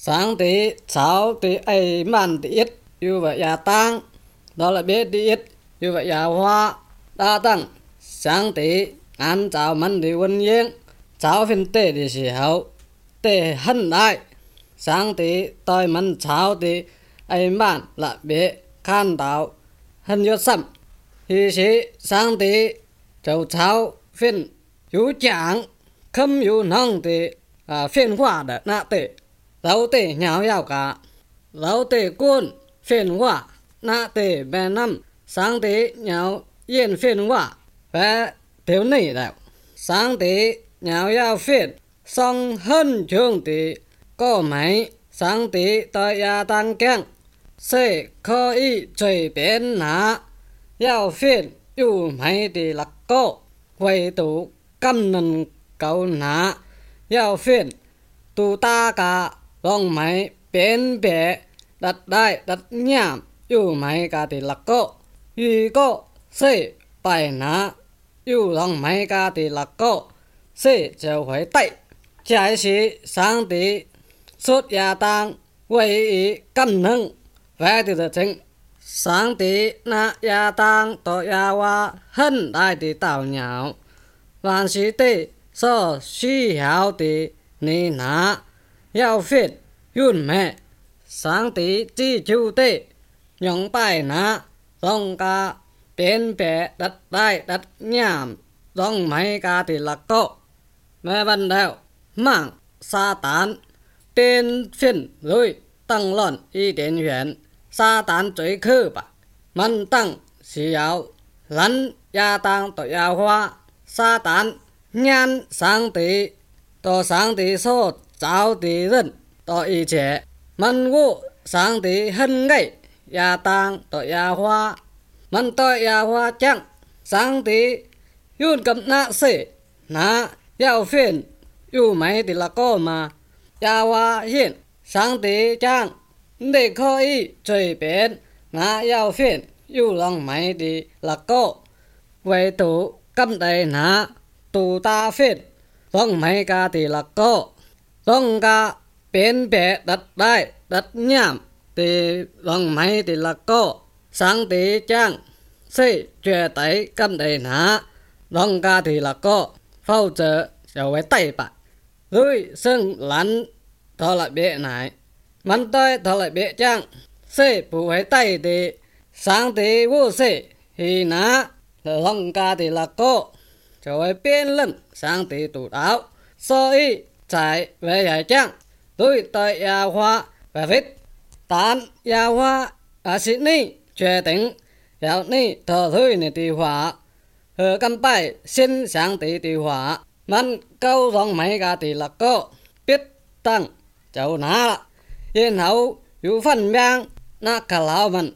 sáng tí cháu tí ấy màn tí ít yêu vậy nhà tăng đó là biết tí ít yêu vậy nhà hoa đa tăng sáng tí ăn cháu mắn tí quân yên cháu phiên tê tí xì hậu tê hân đại sáng tí tôi mắn cháu tí ấy màn là biết khan đạo hân yốt sầm thì xí sáng tí cháu phiên yu chẳng khâm yu nông tí phiên hoa đã nạ tê rau tê nháo yào cả rau tê cuốn phiên hoa nạ tê bè năm sáng tí nháo yên phiên hoa và thiếu nỉ đạo sáng tí nháo yào phiên xong hơn trường tí có mấy sáng tí tới ya tăng keng sẽ khó ý chơi biến nạ yào phiên yu mấy tí lạc cô quay tụ căm nần cầu nạ yào phiên tụ ta cả rong mấy biến bể đặt đại đặt nhảm yu mấy cả tí lạc cô yu cô sẽ bài nạ yu rong mấy cả tí lạc cô sẽ trở回tay trái sĩ sáng tí suốt ya tăng quay ý căm nâng về từ từ chính sáng tí na ya tăng to ya hoa hân đại tí tạo nhạo vạn sĩ tê so suy hào tí ni nạ yào phiền yun mẹ sáng tí chi chu tê nhong bài nạ rong ca biến bể đặt đại đặt nhảm rong mấy ca tí lạc cô mẹ văn đạo mạng sa tán tên phiền rồi tăng lon y đến huyện sa tán追khư bà mình tăng xì áo lắn ya tăng tổ ya hoa sa tán nhan sáng tí tổ sáng tí số cháu tí dân tổ y chế mình ngũ sáng tí hân ngay ya tăng tổ ya hoa mình tổ ya hoa chẳng sáng tí yun cầm nạ xế nạ yào phiền yu mấy tí là cô mà ya hoa hiện sáng tí chẳng để khó ý chơi biến nạ yào phiền yu lòng mấy tí là cô về tụ cầm đầy nạ tụ ta phiền lòng mấy ca tí là cô lòng ca biến bể đặt đại đặt nhảm tí lòng mấy tí là cô sáng tí chẳng sẽ chuyện tới cầm đầy nạ lòng ca tí là cô phao trợ trở về tay bà rồi sưng lắn thọ lại bệ này mình tôi thọ lại bệ chăng sẽ bù về tay thì sáng tí vô sẽ thì ná lòng ca thì là cô trở về biên lần sáng tí tụ áo so y chạy về giải chăng rồi tới ya hoa và viết tán ya hoa ở Sydney quyết định dạo này thọ thôi này thì hóa ở căn bài xin sáng tí thì hóa mình câu rong mấy ca tí là cô biết tăng cháu ná là yên hậu yu phân miang na cả lão mình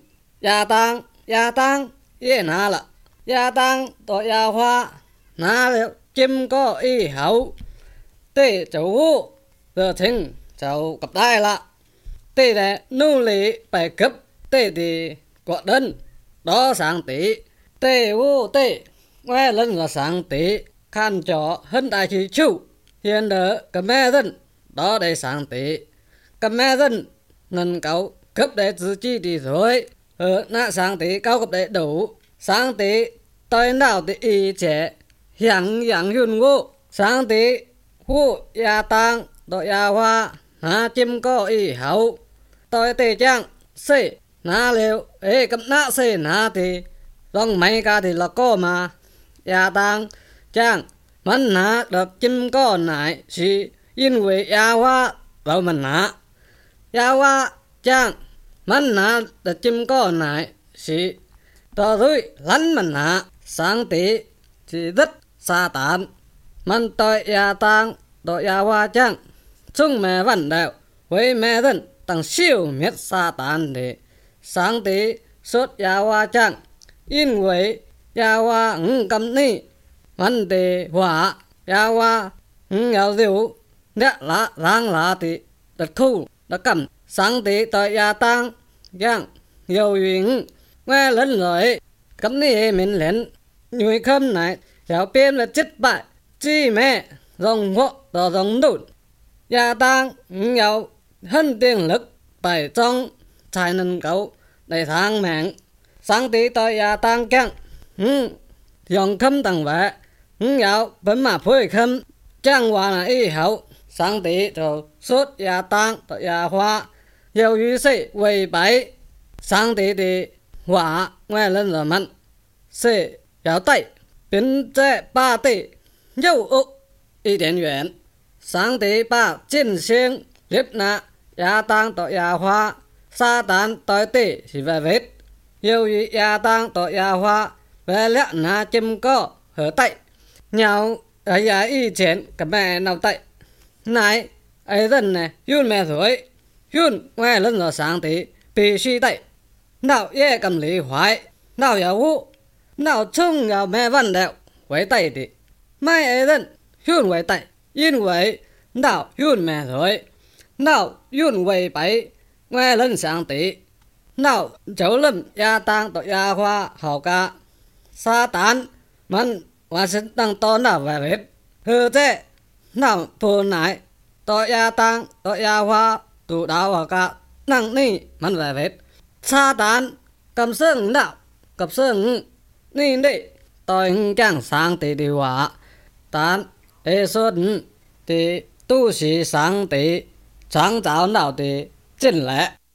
ya tăng yên ná là ya tăng tổ ya hoa ná liệu chim có y hậu tê cháu hú giờ thình cháu cặp đai là tê này nô lý bài cấp tê thì quả đơn đó sáng tí tê hú tê nghe lần là sáng tí khan cho hân đại chỉ chủ hiện đỡ cầm mẹ dân đó đây sáng tí cầm mẹ dân nâng cậu cấp để giữ chi thì rồi ở nạ sáng tí cao cấp để đủ sáng tí tôi nào thì y chế hiện huyền ngô sáng tí hú ya tăng độ ya hoa nà chim có y hậu tôi tê chăng xê nà liệu ê cầm nạ xê nà thì rong mấy ca thì là cô mà ya tăng chăng mình nạ được chim có nại thì yên về ya hoa vào mình nạ ya hoa chăng mình nạ được chim có nại thì tờ rồi lắn mình nạ sáng tí thì rất xa tán mình tôi ya tăng đội ya hoa chăng chung mẹ văn đạo với mẹ dân tăng siêu miết xa tán để sáng tí suốt ya hoa chăng yên về ya hoa cầm ni mình thì hòa ya hoa nghèo diệu nét lá rang lá thì đất khu đất cầm sáng tí tới ya tăng giang nhiều chuyện nghe lớn rồi cầm ni mình lên người khâm này giáo biên là chết bại chi mẹ rồng hộ tờ rồng đụn ya tăng nghèo hơn tiền lực bài trong才能够嚟sang mạng sang tí tới nhà tăng keng dùng khâm tăng vẽ dạo bấm mà phơi khâm trang hòa là y hậu sang tí rồi suốt nhà tăng tới nhà hoa yêu于sĩ为白sang tí thì hòa ngoài lên rồi mạnh sĩ giáo tay biến chế ba tỷ yêu úc y点远sang tí ba进行liếp nạ nhà tăng tới nhà hoa sa tán tới tỷ thì về vết yêu于nhà tăng tới nhà hoa về lẽ na chim có hở tay nhau ở nhà y chén cả mẹ nào tay này ấy dân này yun mẹ rồi yun ngoài lên rồi sáng tí bị suy tay nào ye cầm lý hoài nào yếu vụ nào chung yếu mẹ văn đẹo với tay thì mai ấy dân yun với tay yên với nào yun mẹ rồi nào yun với bảy ngoài lên sáng tí nào cháu lâm gia tăng tội gia hoa hậu ca sa tán mình và sinh tăng to nào về bếp hư thế nào phù nải tội gia tăng tội gia hoa tụ đạo hậu ca năng ni mình về bếp sa tán cầm sương nào cầm sương ni đi tội càng sáng tí đi hòa tán ê xuân thì tu sĩ sáng tí sáng giáo nào thì chân lẽ